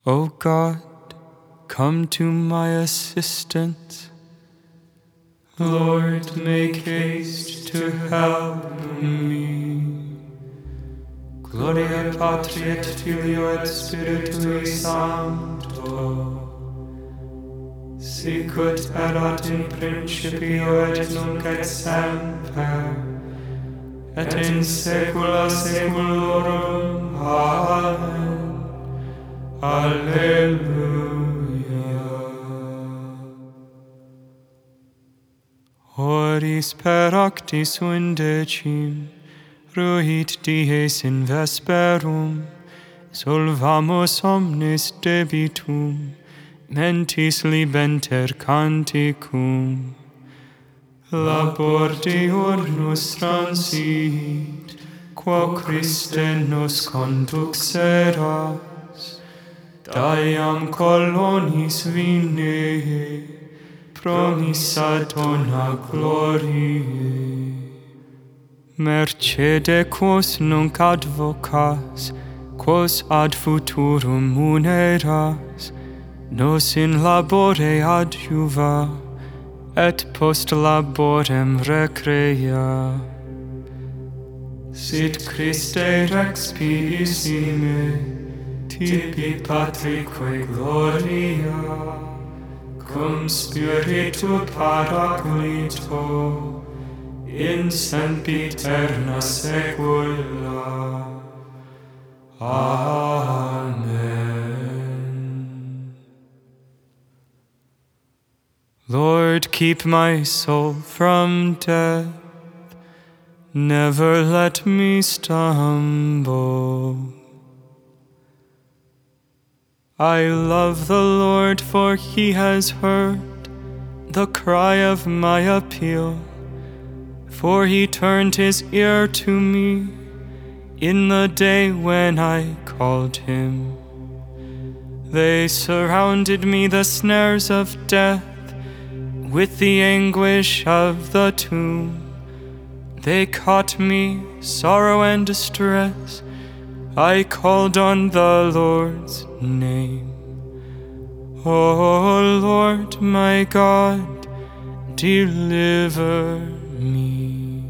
O God, come to my assistance. Lord, make haste to help me. Gloria Patri et Filio et Spiritui Sancto, sic ut erat in principio et nunc et semper, et in saecula saeculorum. Amen. Alleluia. Horis per octis undecim, ruit dies in vesperum, solvamus omnis debitum, mentis libenter canticum. Labor diurnus transit, quo Christe nos conduxeras, Daiam colonis vine, promissa dona gloriae. Mercede quos nunc advocas, quos ad futurum muneras, nos in labore adjuva, et post laborem recrea. Sit Christe rex pissime, tibi Patrique gloria, cum Spiritu Paraclito, in sempiterna saecula. Amen. Lord, keep my soul from death, never let me stumble. I love the Lord, for he has heard the cry of my appeal, for he turned his ear to me in the day when I called him. They surrounded me, the snares of death, with the anguish of the tomb. They caught me, sorrow and distress. I called on the Lord's name. O Lord, my God, deliver me.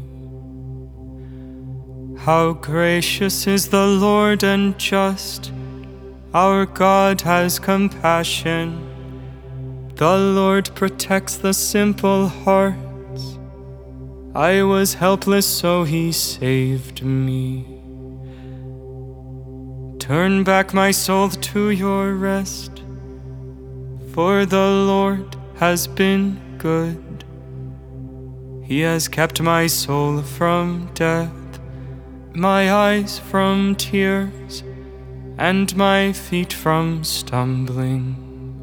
How gracious is the Lord and just, our God has compassion. The Lord protects the simple hearts. I was helpless, so he saved me. Turn back my soul to your rest, for the Lord has been good. He has kept my soul from death, my eyes from tears, and my feet from stumbling.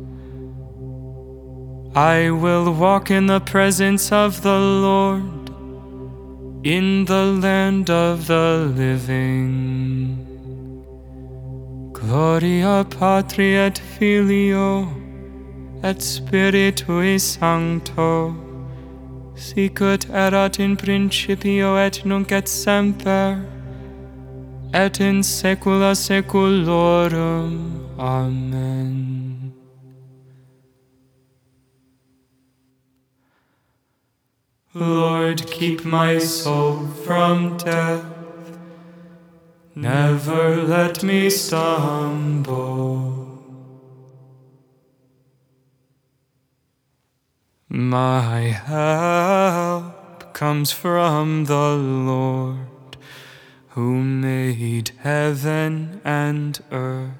I will walk in the presence of the Lord, in the land of the living. Gloria Patri et Filio et Spiritui Sancto, sic ut erat in principio et nunc et semper, et in saecula saeculorum. Amen. Lord, keep my soul from death, never let me stumble. My help comes from the Lord, who made heaven and earth.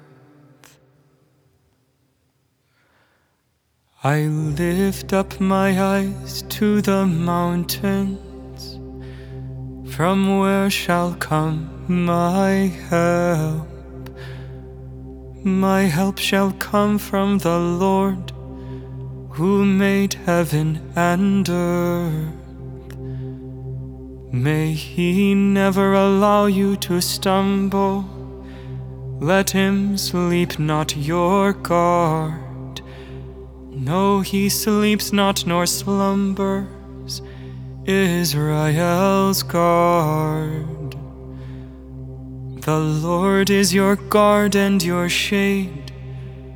I lift up my eyes to the mountains, from where shall come my help? My help shall come from the Lord, who made heaven and earth. May he never allow you to stumble. Let him sleep not your guard. No, he sleeps not nor slumbers, Israel's guard. The Lord is your guard and your shade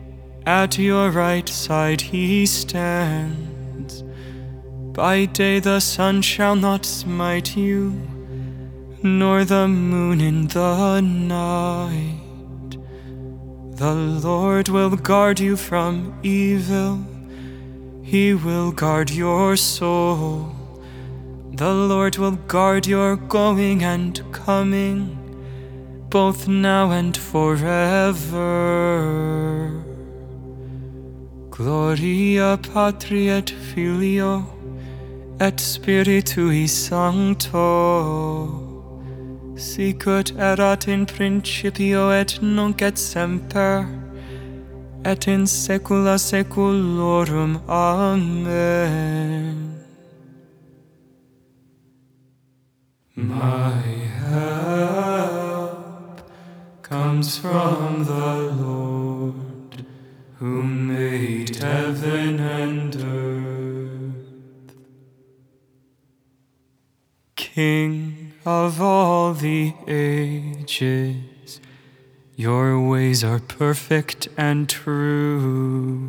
At your right side he stands. By day the sun shall not smite you, nor the moon in the night. The Lord will guard you from evil. He will guard your soul. The Lord will guard your going and coming, both now and forever. Gloria Patri et Filio et Spiritui Sancto, sicut erat in principio et nunc et semper, et in saecula saeculorum. Amen. My help comes from the Lord, who made heaven and earth. King of all the ages, your ways are perfect and true.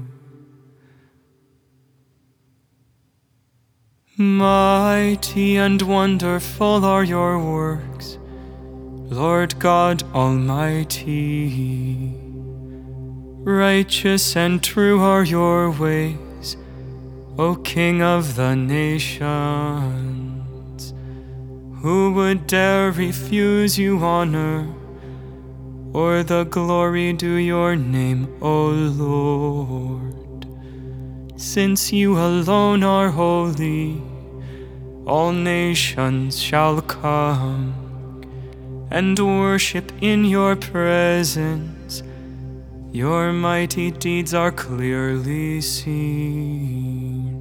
Mighty and wonderful are your works, Lord God Almighty. Righteous and true are your ways, O King of the nations. Who would dare refuse you honor, or the glory due your name, O Lord? Since you alone are holy, all nations shall come and worship in your presence. Your mighty deeds are clearly seen.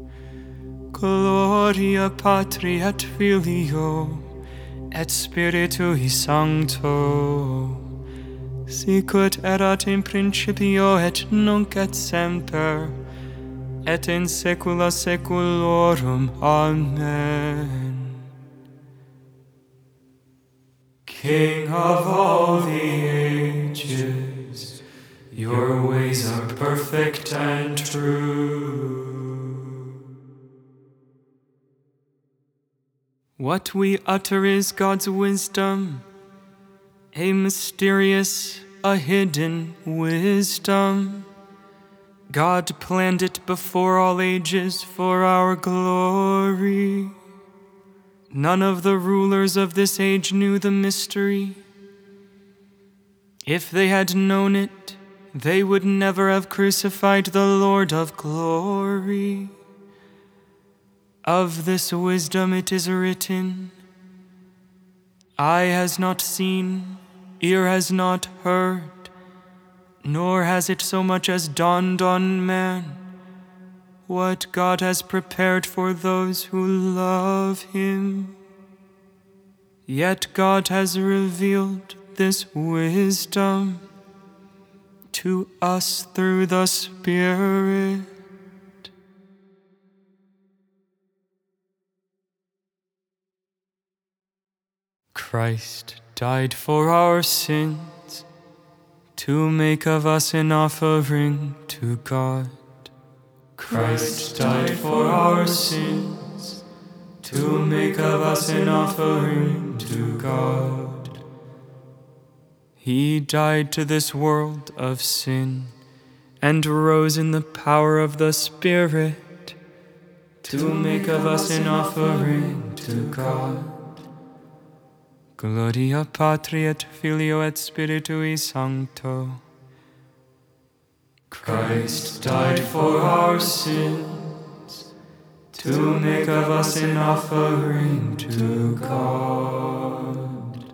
Gloria Patri et Filio et Spiritui Sancto, sicut erat in principio et nunc et semper, et in saecula saeculorum. Amen. King of all the ages, your ways are perfect and true. What we utter is God's wisdom, a mysterious, a hidden wisdom. God planned it before all ages for our glory. None of the rulers of this age knew the mystery. If they had known it, they would never have crucified the Lord of glory. Of this wisdom it is written, eye has not seen, ear has not heard, nor has it so much as dawned on man, what God has prepared for those who love Him. Yet God has revealed this wisdom to us through the Spirit. Christ died for our sins, to make of us an offering to God. Christ died for our sins, to make of us an offering to God. He died to this world of sin, and rose in the power of the Spirit, to make of us an offering to God. Gloria Patri et Filio et Spiritui Sancto. Christ died for our sins, to make of us an offering to God.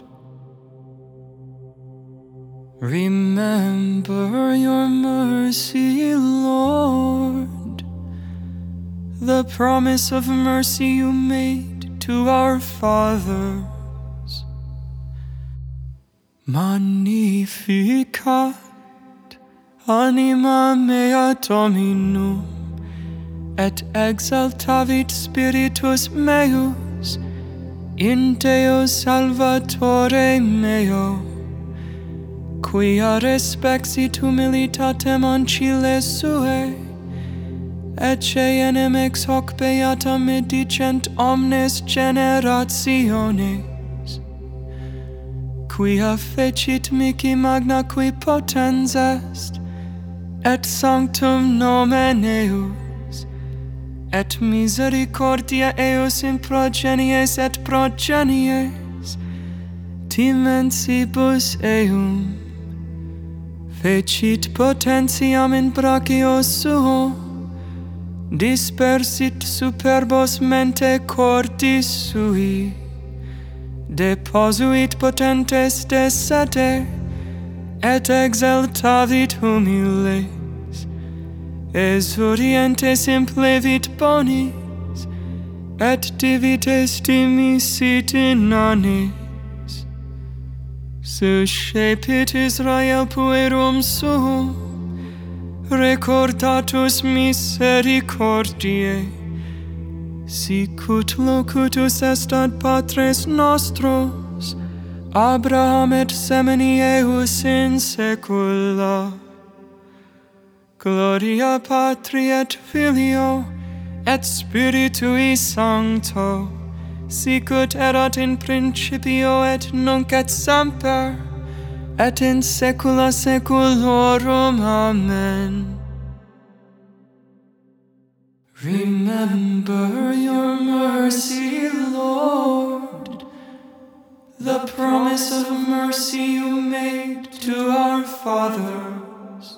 Remember your mercy, Lord, the promise of mercy you made to our fathers. Magnificat anima mea Dominum, et exaltavit spiritus meus in Deo Salvatore meo, quia respexit humilitatem ancile suae, ecce enemex hoc beata medicent omnes generationes, quia fecit mihi magna qui potens est, et sanctum nomen eus, et misericordia eus in progenies et progenies, timensibus eum, fecit potentiam in brachio suo, dispersit superbos mente cordis sui, deposuit potentes de sete, et exaltavit humiles, exurientes implevit bonis, et divites dimisit inanes. Suscepit Israel puerum suum, recordatus misericordiae, sicut locutus est ad patres nostros, Abraham et semini eius in saecula. Gloria Patri et Filio, et Spiritui Sancto, sicut erat in principio et nunc et semper, et in saecula saeculorum. Amen. Remember your mercy, Lord, the promise of mercy you made to our fathers.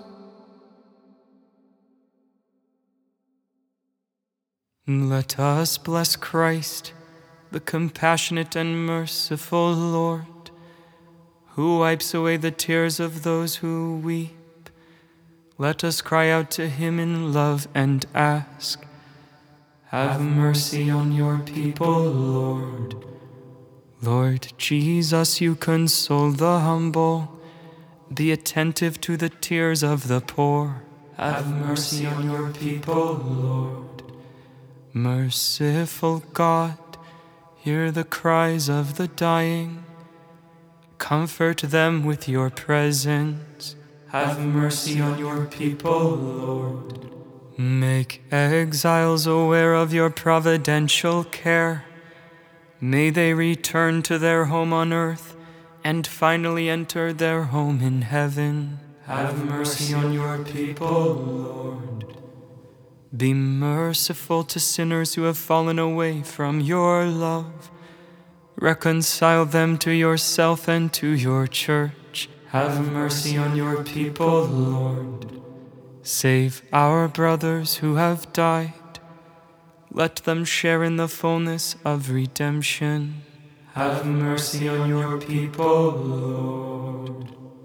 Let us bless Christ, the compassionate and merciful Lord, who wipes away the tears of those who weep. Let us cry out to him in love and ask, have mercy on your people, Lord. Lord Jesus, you console the humble. Be attentive to the tears of the poor. Have mercy on your people, Lord. Merciful God, hear the cries of the dying. Comfort them with your presence. Have mercy on your people, Lord. Make exiles aware of your providential care. May they return to their home on earth and finally enter their home in heaven. Have mercy on your people, Lord. Be merciful to sinners who have fallen away from your love. Reconcile them to yourself and to your church. Have mercy on your people, Lord. Save our brothers who have died. Let them share in the fullness of redemption. Have mercy on your people, Lord.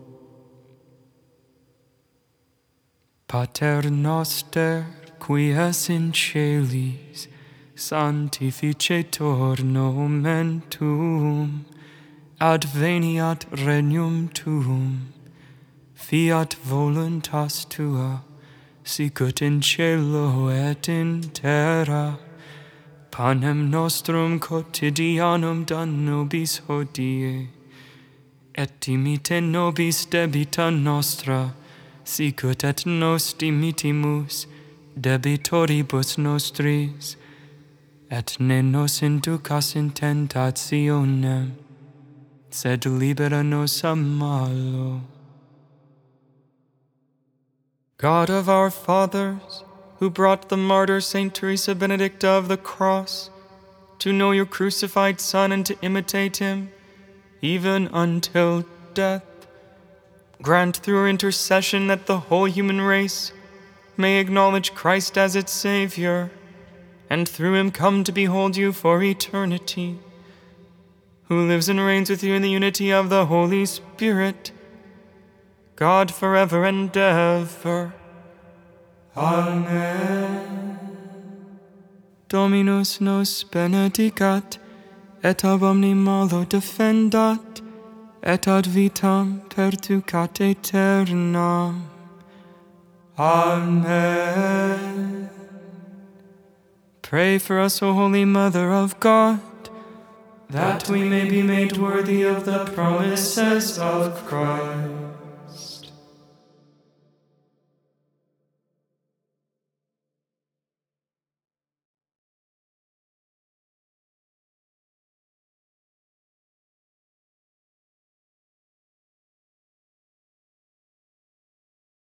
Pater noster, qui es in caelis, sanctificetur nomen tuum, adveniat regnum tuum, fiat voluntas tua, sicut in cielo et in terra. Panem nostrum quotidianum da nobis hodie, et dimite nobis debita nostra, sicut et nos dimitimus debitoribus nostris, et ne nos inducas in tentationem, sed libera nos a malo. God of our fathers, who brought the martyr Saint Teresa Benedicta of the Cross to know your crucified Son and to imitate him, even until death, grant through her intercession that the whole human race may acknowledge Christ as its Savior, and through him come to behold you for eternity, who lives and reigns with you in the unity of the Holy Spirit, God forever and ever. Amen. Dominus nos benedicat, et ab omni malo defendat, et ad vitam perducat aeternam. Amen. Pray for us, O Holy Mother of God, that we may be made worthy of the promises of Christ.